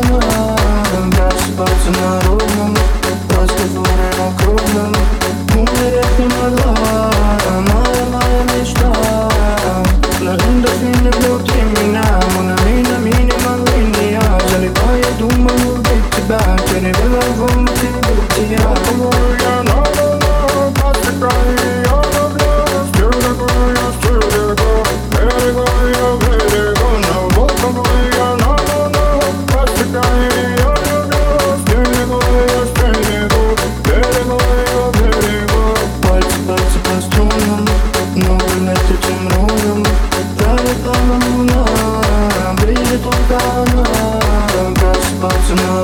Просыпаться на ровном, разговоры на круглом. Умереть не могла, моя мечта. Но эндорфины внутри меня, мономина, минимум линия. Залипаю, думаю, убить тебя, перевела в ум тебе я. Думаю, я на подсекаю, я люблю. Still the girl, я still the girl. Let it go, я let it go. Но вот тобой я на подсекаю, я люблю. Still the girl, я still the girl. Let it go, я let it go. Пальцы по струнам, но над этим рулем. Пролетала луна, ближе только она. Просыпаться на